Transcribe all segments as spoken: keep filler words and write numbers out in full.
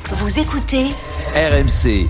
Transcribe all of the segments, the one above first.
Vous écoutez R M C.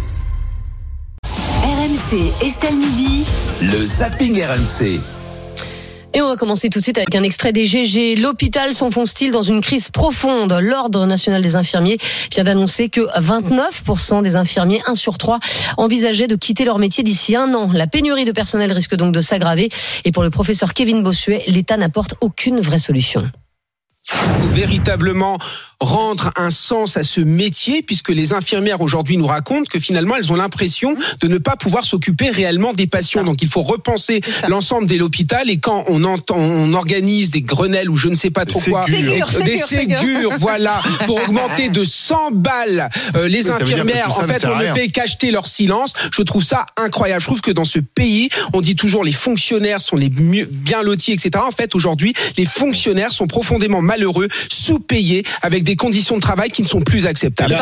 R M C Estelle Midi. Le zapping R M C. Et on va commencer tout de suite avec un extrait des G G. L'hôpital s'enfonce-t-il dans une crise profonde ? L'Ordre national des infirmiers vient d'annoncer que vingt-neuf pour cent des infirmiers, un sur trois, envisageaient de quitter leur métier d'ici un an. La pénurie de personnel risque donc de s'aggraver. Et pour le professeur Kevin Bossuet, l'État n'apporte aucune vraie solution. Véritablement rendre un sens à ce métier, puisque les infirmières aujourd'hui nous racontent que finalement elles ont l'impression de ne pas pouvoir s'occuper réellement des patients. Donc il faut repenser l'ensemble de l'hôpital, et quand on entend, on organise des Grenelles ou je ne sais pas trop quoi, Ségur, des Ségur, Ségur, voilà, pour augmenter de cent balles euh, les oui, infirmières, en fait on ne fait qu'acheter leur silence. Je trouve ça incroyable. Je trouve que dans ce pays, on dit toujours les fonctionnaires sont les mieux, bien lotis, et cetera. En fait aujourd'hui, les fonctionnaires sont profondément malheureux, sous-payés, avec des conditions de travail qui ne sont plus acceptables.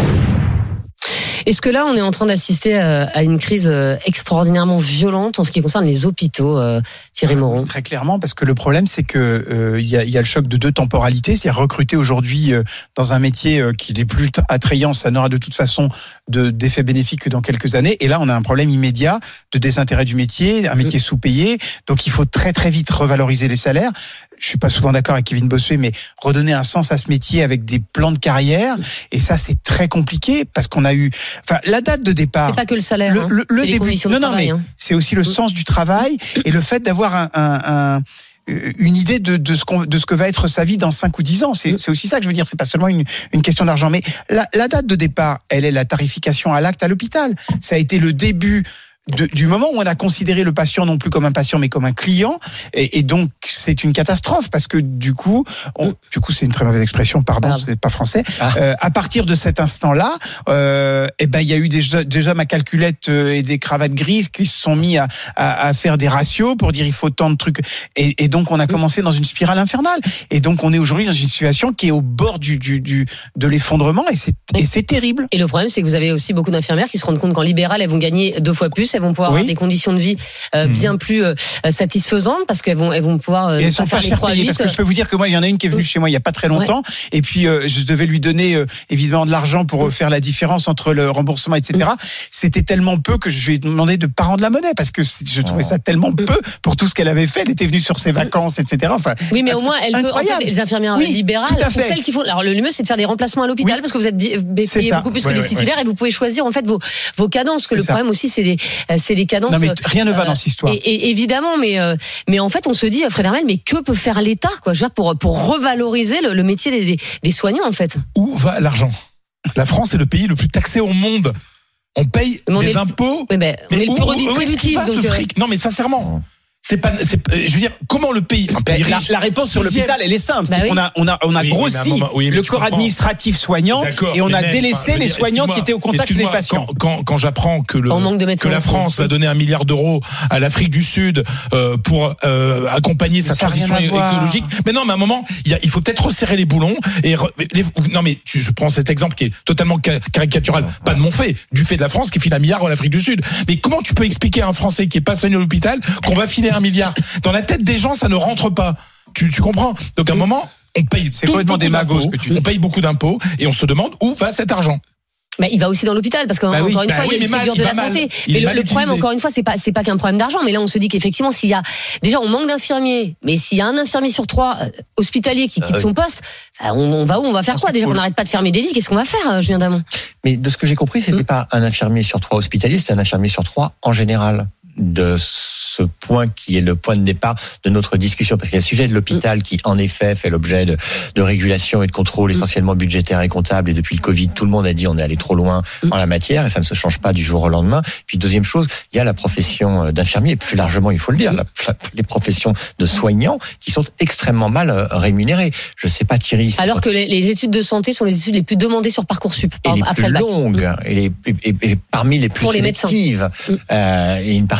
Est-ce que là, on est en train d'assister à une crise extraordinairement violente en ce qui concerne les hôpitaux, Thierry Moreau ? Très clairement, parce que le problème, c'est que euh, il y a, il y a le choc de deux temporalités. C'est-à-dire recruter aujourd'hui euh, dans un métier euh, qui n'est plus attrayant, ça n'aura de toute façon de, d'effet bénéfique que dans quelques années. Et là, on a un problème immédiat de désintérêt du métier, un métier sous-payé. Donc, il faut très très vite revaloriser les salaires. Je suis pas souvent d'accord avec Kevin Bossuet, mais redonner un sens à ce métier avec des plans de carrière. Et ça, c'est très compliqué parce qu'on a eu, enfin, la date de départ. C'est pas que le salaire. Le, hein. le, le c'est début. les conditions non, de non, travail, mais hein. c'est aussi le sens du travail et le fait d'avoir un, un, un une idée de, de ce qu'on, de ce que va être sa vie dans cinq ou dix ans. C'est, c'est aussi ça que je veux dire. C'est pas seulement une, une question d'argent. Mais la, la date de départ, elle est la tarification à l'acte à l'hôpital. Ça a été le début De, du moment où on a considéré le patient non plus comme un patient mais comme un client, et, et donc c'est une catastrophe parce que du coup, on, du coup c'est une très mauvaise expression, pardon, ah. c'est pas français. Ah. Euh, à partir de cet instant-là, euh, et ben il y a eu déjà, déjà ma calculette et des cravates grises qui se sont mis à, à, à faire des ratios pour dire il faut tant de trucs, et, et donc on a commencé dans une spirale infernale. Et donc on est aujourd'hui dans une situation qui est au bord du, du, du de l'effondrement, et c'est, et c'est terrible. Et le problème, c'est que vous avez aussi beaucoup d'infirmières qui se rendent compte qu'en libéral, elles vont gagner deux fois plus. Elles vont pouvoir oui. avoir des conditions de vie euh, mmh. bien plus euh, satisfaisantes parce qu'elles vont, elles vont pouvoir euh, et elles sont pas chères payées, parce que je peux vous dire que moi il y en a une qui est venue mmh. chez moi il y a pas très longtemps, ouais. et puis euh, je devais lui donner euh, évidemment de l'argent pour mmh. faire la différence entre le remboursement, et cetera. Mmh. C'était tellement peu que je lui ai demandé de pas rendre la monnaie parce que je trouvais ça tellement mmh. peu pour tout ce qu'elle avait fait. Elle était venue sur ses vacances, et cetera. Enfin, oui, mais au moins elle peut, en fait, les infirmières oui, libérales, pour celles qui font. Alors le mieux c'est de faire des remplacements à l'hôpital oui. parce que vous êtes payé beaucoup plus ouais, que les titulaires ouais. et vous pouvez choisir en fait vos vos cadences. Que le problème aussi c'est les c'est les cadences. Non, mais rien ne va dans cette histoire. Et, et, évidemment, mais euh, mais en fait, on se dit, Fred Hermel, mais que peut faire l'État, quoi, je veux dire, pour pour revaloriser le, le métier des, des, des soignants, en fait. Où va l'argent ? La France est le pays le plus taxé au monde. On paye on des est, impôts. Mais ben, on mais est le plus redistributif. Donc, ce fric ? Non, mais sincèrement. C'est pas, c'est, je veux dire, comment le pays, un pays la, riche, la réponse sur l'hôpital, elle est simple. Bah c'est oui. qu'on a, on a, on a oui, grossi moment, oui, le corps comprends. administratif soignant, d'accord, et on a même, délaissé enfin, les dire, soignants qui étaient au contact des patients. Quand, quand, quand j'apprends que le, que la France va donner un milliard d'euros à l'Afrique du Sud euh, pour euh, accompagner mais sa transition écologique, mais non, mais à un moment, il, y a, il faut peut-être resserrer les boulons et re, les, non, mais tu, je prends cet exemple qui est totalement caricatural, pas de mon fait, du fait de la France qui file un milliard à l'Afrique du Sud. Mais comment tu peux expliquer à un Français qui est pas soigné à l'hôpital qu'on va filer un milliard? Dans la tête des gens, ça ne rentre pas. Tu, tu comprends ? Donc à un moment, on paye c'est complètement démago, que tu on paye beaucoup d'impôts et on se demande où va cet argent. Bah, il va aussi dans l'hôpital parce qu'encore bah oui, une bah fois oui, il y a le Ségur de la santé. Mais le, le problème encore une fois c'est pas c'est pas qu'un problème d'argent, mais là on se dit qu'effectivement s'il y a déjà on manque d'infirmiers, mais s'il y a un infirmier sur trois euh, hospitalier qui quitte euh, son poste, on, on va où, on va faire quoi déjà qu'on n'arrête pas de fermer des lits, qu'est-ce qu'on va faire, Julien Damon ? Mais de ce que j'ai compris, c'était mmh. pas un infirmier sur trois hospitalier, c'était un infirmier sur trois en général. De ce point qui est le point de départ de notre discussion, parce qu'il y a le sujet de l'hôpital mmh. qui en effet fait l'objet de, de régulation et de contrôle essentiellement budgétaire et comptable, et depuis le Covid tout le monde a dit on est allé trop loin mmh. en la matière et ça ne se change pas du jour au lendemain. Puis deuxième chose, il y a la profession d'infirmier et plus largement il faut le dire, la, les professions de soignants qui sont extrêmement mal rémunérées. Je sais pas Thierry. Alors que les, les études de santé sont les études les plus demandées sur Parcoursup et les après plus le bac. longues mmh. et, les, et, et, et parmi les plus pour sélectives les euh, et une partie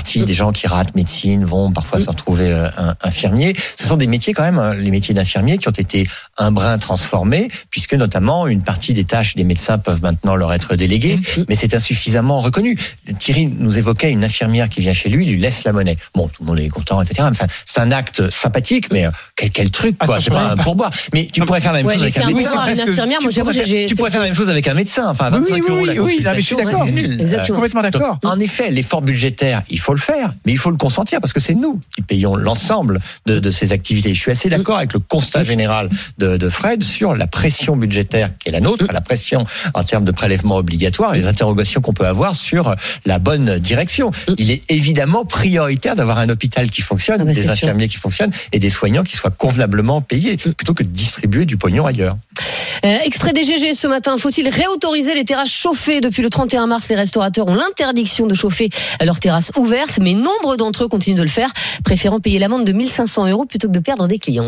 partie des gens qui ratent médecine vont parfois se retrouver euh, infirmiers. Ce sont des métiers quand même, hein, les métiers d'infirmier qui ont été un brin transformés, puisque notamment une partie des tâches des médecins peuvent maintenant leur être déléguées, mmh. mais c'est insuffisamment reconnu. Thierry nous évoquait une infirmière qui vient chez lui, lui laisse la monnaie. Bon, tout le monde est content, et cetera. Enfin, c'est un acte sympathique, mais quel, quel truc, quoi. Ah, c'est pas un pourboire. Mais tu pourrais faire la même ouais, chose avec un médecin. Une infirmière, moi, j'avoue, j'ai, tu pourrais faire la même chose avec un médecin. Enfin, vingt-cinq oui, oui, euros la oui, oui, non, mais je suis d'accord. Exactement. Je suis complètement d'accord. Donc, en effet, l'effort budgétaire, il faut le faire, mais il faut le consentir parce que c'est nous qui payons l'ensemble de, de ces activités. Je suis assez d'accord avec le constat général de, de Fred sur la pression budgétaire qui est la nôtre, la pression en termes de prélèvements obligatoires et les interrogations qu'on peut avoir sur la bonne direction. Il est évidemment prioritaire d'avoir un hôpital qui fonctionne, ah bah des infirmiers sûr. qui fonctionnent et des soignants qui soient convenablement payés plutôt que de distribuer du pognon ailleurs. Euh, extrait des G G ce matin. Faut-il réautoriser les terrasses chauffées? Depuis le trente et un mars, les restaurateurs ont l'interdiction de chauffer leurs terrasses ouvertes, mais nombre d'entre eux continuent de le faire, préférant payer l'amende de mille cinq cents euros plutôt que de perdre des clients.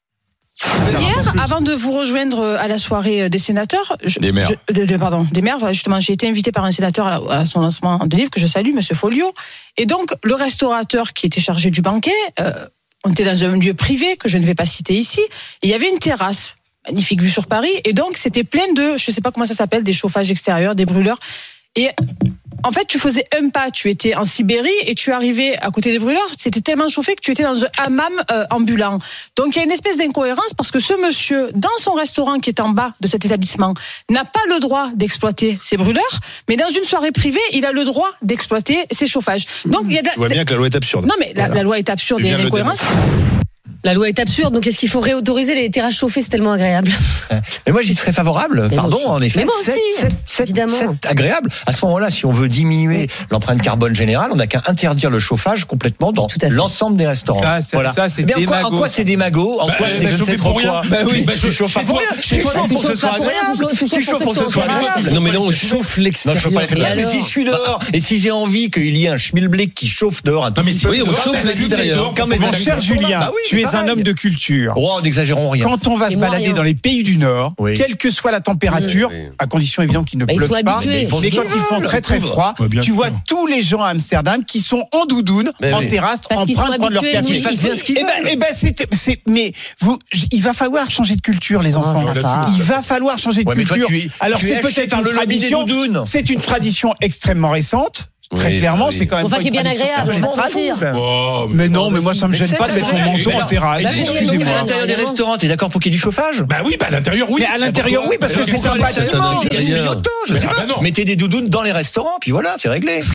Hier, avant de vous rejoindre à la soirée des sénateurs, je, des maires, je, de, de, pardon, des maires, justement, j'ai été invité par un sénateur à, à son lancement de livre que je salue, Monsieur Folliot. Et donc, le restaurateur qui était chargé du banquet, euh, on était dans un lieu privé que je ne vais pas citer ici, et il y avait une terrasse, magnifique vue sur Paris, et donc c'était plein de, je sais pas comment ça s'appelle, des chauffages extérieurs, des brûleurs. Et en fait, tu faisais un pas, tu étais en Sibérie et tu arrivais à côté des brûleurs, c'était tellement chauffé que tu étais dans un hammam euh, ambulant. Donc il y a une espèce d'incohérence parce que ce monsieur, dans son restaurant qui est en bas de cet établissement, n'a pas le droit d'exploiter ses brûleurs, mais dans une soirée privée, il a le droit d'exploiter ses chauffages. Donc il y a de la... Tu vois bien que la loi est absurde. Non mais la, la loi est absurde et il y a une incohérence. La loi est absurde, donc est-ce qu'il faut réautoriser les terrasses chauffées? C'est tellement agréable. Mais moi, j'y serais favorable. Mais Pardon, en effet. Mais moi aussi, c'est, c'est, évidemment. C'est agréable. À ce moment-là, si on veut diminuer oui. l'empreinte carbone générale, on n'a qu'à interdire le chauffage complètement dans l'ensemble des restaurants. Ça, c'est, voilà. ça, c'est Mais en quoi, en quoi c'est démago? En bah, quoi bah, c'est bah, je ne sais trop quoi? Bah oui, bah, tu chauffes pas pour rien. Tu chauffes pour que ce soit agréable. Tu chauffes pour que ce soit agréable. Non, mais non, on chauffe l'extérieur. Non, je chauffe pas les Mais si je suis dehors et si j'ai envie qu'il y ait un schmilblick qui chauffe dehors un tout petit peu. Oui, on chauffe l'extérieur. Mon cher Julien, tu es un homme de culture. Oh, n'exagérons rien. Quand on va se balader dans les pays du Nord, oui. quelle que soit la température, oui. à condition évidemment qu'il ne bah, pleuve pas, mais, mais quand ils font très très froid, ouais, tu sûr. vois tous les gens à Amsterdam qui sont en doudoune, mais en oui. terrasse, Parce en train de prendre leur café. Ils fassent bien ce qu'ils veulent. Eh ben, eh ben, c'est, c'est, mais vous, il va falloir changer de culture, les enfants. Oh, il va falloir changer de ouais, culture. Toi, es, Alors c'est peut-être une tradition. C'est une tradition extrêmement récente. Très oui, clairement, oui. c'est quand même enfin, qui est bien agréable. Oh, mais non, mais moi ça me gêne pas de mettre mon manteau en terrasse. Excusez-moi. À l'intérieur des restaurants, t'es d'accord pour qu'il y ait du chauffage? Bah oui, bah à l'intérieur oui. Mais à l'intérieur oui, parce que c'est un bâtiment. Mettez des doudounes dans les restaurants, puis voilà, c'est réglé.